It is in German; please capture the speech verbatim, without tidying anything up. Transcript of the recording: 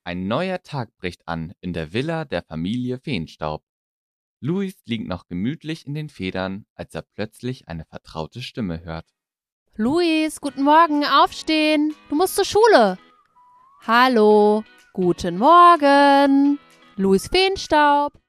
Ein neuer Tag bricht an in der Villa der Familie Feenstaub. Luis liegt noch gemütlich in den Federn, als er plötzlich eine vertraute Stimme hört. Luis, guten Morgen, aufstehen. Du musst zur Schule. Hallo, guten Morgen. Luis Feenstaub.